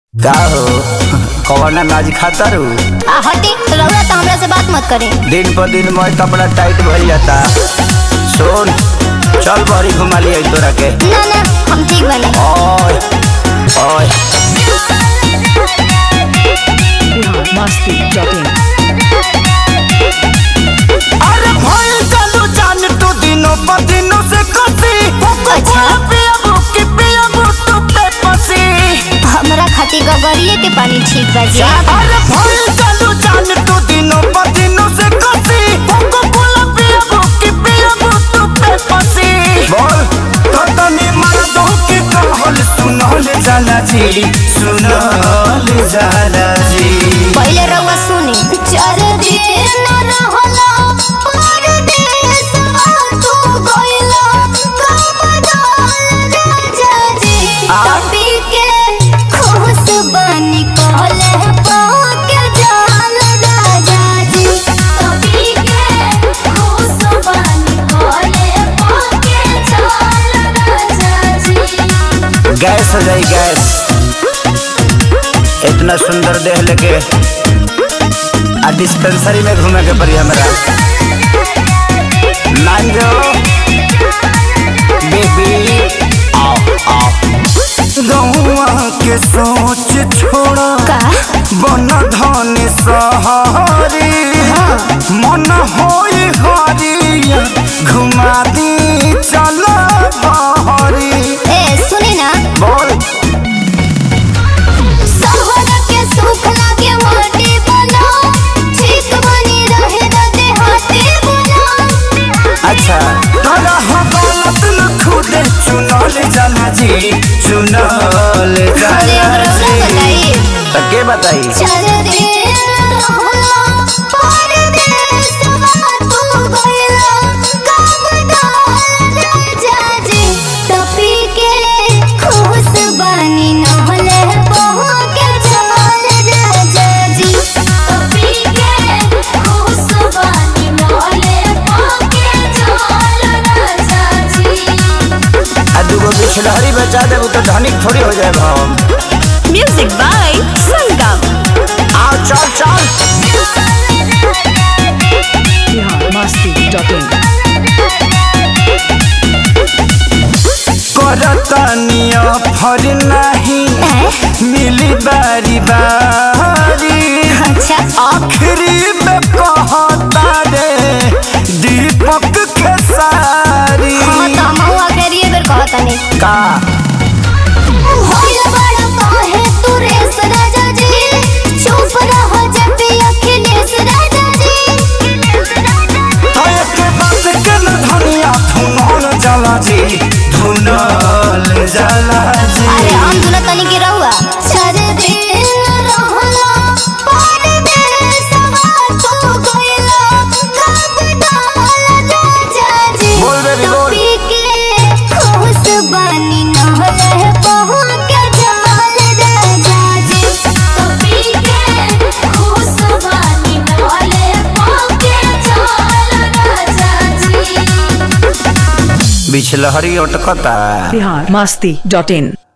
का हो कौन नाज खाता रू? हटी रउआ तो हमरा से बात मत करे। दिन पर दिन मैं कपड़ा टाइट भइल जाता। सुन चल बड़ी घुमा लिया तोरा के। ना ना हम ठीक बने। ओए ओए मस्ती जॉकिंग। अरे भाई चलो जान तू दिनों पर दिनों से कसी। अच्छा पिया तो पे पसी। हमरा खातिर गगरिए के पानी ठीक बाजी। अरे भाई चलो जान तू दिनों पर दिनों से कसी। पिया तो पे पसी। बोल तो तनी मर्दों की कहल सुनल जाला जी, सुनल जाला जी। पहले रउआ सुनी। चार दिन रहला परदेसवा तू गइला कमदान राजा जी। तभी के खुश बनी कहले पाके जान राजा जी। तभी के खुश बनी कहले पाके जान राजा जी। गैस हो जाई गैस। इतना सुंदर देह लेके आ डिस्पेंसरी में घूमे के पड़ी हमरा। मान जो बेबी आओ आओ। गौवा के सोच छोड़ा का बन धन सहारी। मन होई हरिया घुमा दी चल बहरी। ए सुनी ना। बोल सहर के सुख लागे माटी बना। ठीक बनी रहे दे हाथी बना। अच्छा तोरा हवालत न खुदे चुनल जाला जी, चुनल जाला जी। बताइए तो के बताई? चार दिन रहला परदेसवा तू गइला कमदान राजा जी। तभी के खुश बनी नहले बहू के जान राजा जी। तभी के खुश बनी नहले बहू के जान राजा जी। आ दूगो बिछलहरी बचा देबू तो धनिक थोड़ी हो जाए हम। Music by Sangam. आओ चल चल। मस्ती जॉकिंग। करतनिया फर नहीं मिली बारी बारी। अच्छा आखिरी में कहता रे दीपक के सारी। हाँ तो हम हुआ करिए बेर कहतनी। का होइल बड़ा काहे तू रेस राजा जी। चुप रह जब अखिलेश राजा जी। तोय के बात के न धनिया धुनल जाला जी, धुनल जाला जी। अरे हम दुना तनी के रहुआ। चार दिन रहला परदेसवा तू गइला कमदान राजा जी। बोल बेबी, बोल। तभी के खुश बनी नहले बहू के जान राजा जी। तभी के खुश बनी नहले बहू के जान राजा जी। बिछलहरी अटकता। बिहार मस्ती डॉट इन।